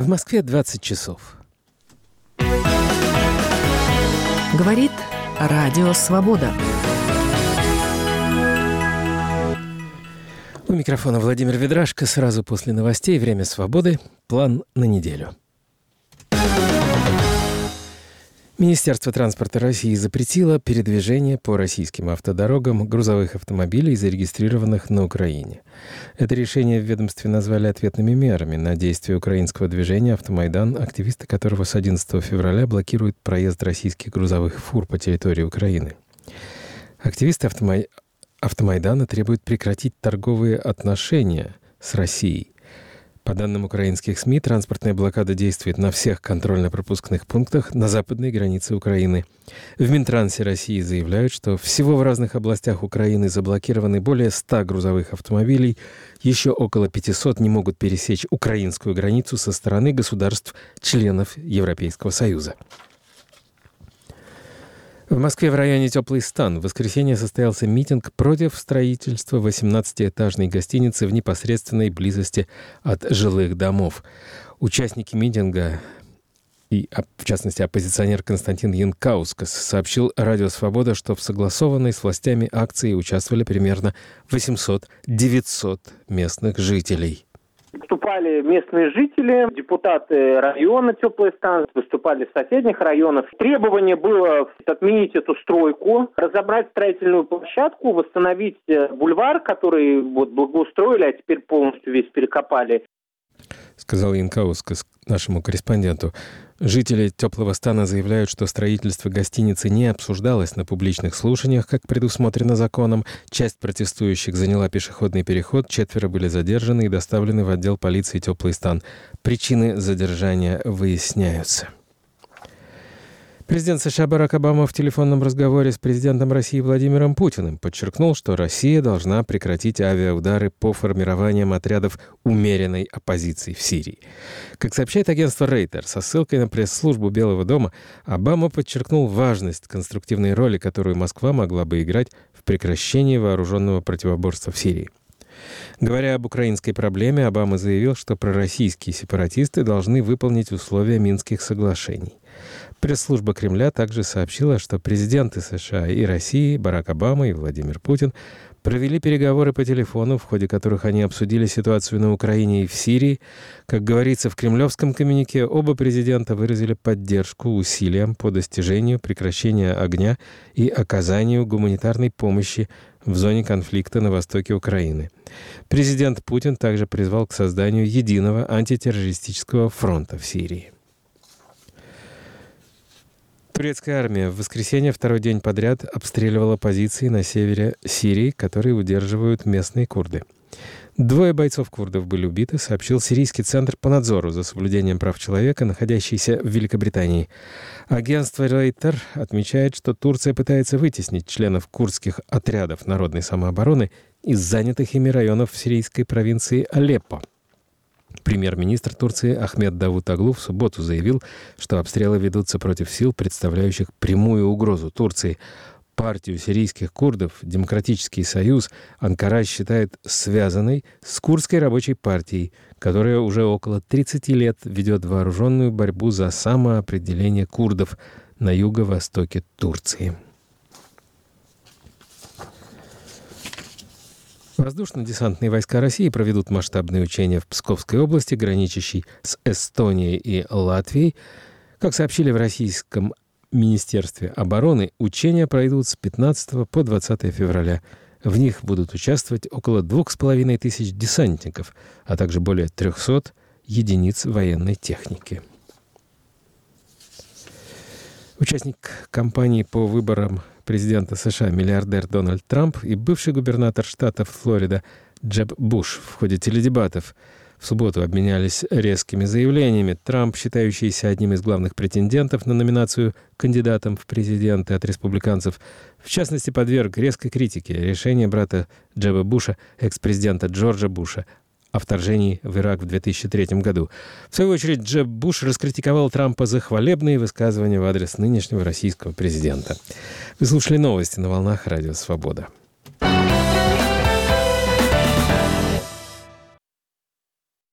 В Москве 20 часов. Говорит Радио Свобода. У микрофона Владимир Ведрашко. Сразу после новостей «Время свободы». План на неделю. Министерство транспорта России запретило передвижение по российским автодорогам грузовых автомобилей, зарегистрированных на Украине. Это решение в ведомстве назвали ответными мерами на действия украинского движения «Автомайдан», активисты которого с 11 февраля блокируют проезд российских грузовых фур по территории Украины. Активисты «Автомайдана» требуют прекратить торговые отношения с Россией. По данным украинских СМИ, транспортная блокада действует на всех контрольно-пропускных пунктах на западной границе Украины. В Минтрансе России заявляют, что всего в разных областях Украины заблокированы более 100 грузовых автомобилей, еще около 500 не могут пересечь украинскую границу со стороны государств-членов Европейского Союза. В Москве в районе Теплый Стан в воскресенье состоялся митинг против строительства 18-этажной гостиницы в непосредственной близости от жилых домов. Участники митинга, и в частности оппозиционер Константин Янкаускас, сообщил Радио Свобода, что в согласованной с властями акции участвовали примерно 800-900 местных жителей. Выступали местные жители, депутаты района Теплый Стан, выступали с соседних районов. Требование было отменить эту стройку, разобрать строительную площадку, восстановить бульвар, который благоустроили, а теперь полностью весь перекопали. Сказал Янкаускас нашему корреспонденту. Жители Теплого Стана заявляют, что строительство гостиницы не обсуждалось на публичных слушаниях, как предусмотрено законом. Часть протестующих заняла пешеходный переход, 4 были задержаны и доставлены в отдел полиции Теплый Стан. Причины задержания выясняются. Президент США Барак Обама в телефонном разговоре с президентом России Владимиром Путиным подчеркнул, что Россия должна прекратить авиаудары по формированиям отрядов умеренной оппозиции в Сирии. Как сообщает агентство Рейтер, со ссылкой на пресс-службу Белого дома, Обама подчеркнул важность конструктивной роли, которую Москва могла бы играть в прекращении вооруженного противоборства в Сирии. Говоря об украинской проблеме, Обама заявил, что пророссийские сепаратисты должны выполнить условия Минских соглашений. Пресс-служба Кремля также сообщила, что президенты США и России Барак Обама и Владимир Путин провели переговоры по телефону, в ходе которых они обсудили ситуацию на Украине и в Сирии. Как говорится в кремлевском коммюнике, оба президента выразили поддержку усилиям по достижению прекращения огня и оказанию гуманитарной помощи в зоне конфликта на востоке Украины. Президент Путин также призвал к созданию единого антитеррористического фронта в Сирии. Турецкая армия в воскресенье второй день подряд обстреливала позиции на севере Сирии, которые удерживают местные курды. 2 бойцов курдов были убиты, сообщил Сирийский центр по надзору за соблюдением прав человека, находящийся в Великобритании. Агентство Рейтер отмечает, что Турция пытается вытеснить членов курдских отрядов народной самообороны из занятых ими районов в сирийской провинции Алеппо. Премьер-министр Турции Ахмед Давутоглу в субботу заявил, что обстрелы ведутся против сил, представляющих прямую угрозу Турции. Партию сирийских курдов «Демократический союз» Анкара считает связанной с Курдской рабочей партией, которая уже около 30 лет ведет вооруженную борьбу за самоопределение курдов на юго-востоке Турции. Воздушно-десантные войска России проведут масштабные учения в Псковской области, граничащей с Эстонией и Латвией. Как сообщили в Российском Министерстве обороны, учения пройдут с 15 по 20 февраля. В них будут участвовать около 2500 десантников, а также более 300 единиц военной техники. Участник кампании по выборам президента США миллиардер Дональд Трамп и бывший губернатор штата Флорида Джеб Буш в ходе теледебатов в субботу обменялись резкими заявлениями. Трамп, считающийся одним из главных претендентов на номинацию кандидатом в президенты от республиканцев, в частности, подверг резкой критике решение брата Джеба Буша, экс-президента Джорджа Буша, о вторжении в Ирак в 2003 году. В свою очередь, Джеб Буш раскритиковал Трампа за хвалебные высказывания в адрес нынешнего российского президента. Вы слушали новости на волнах Радио Свобода.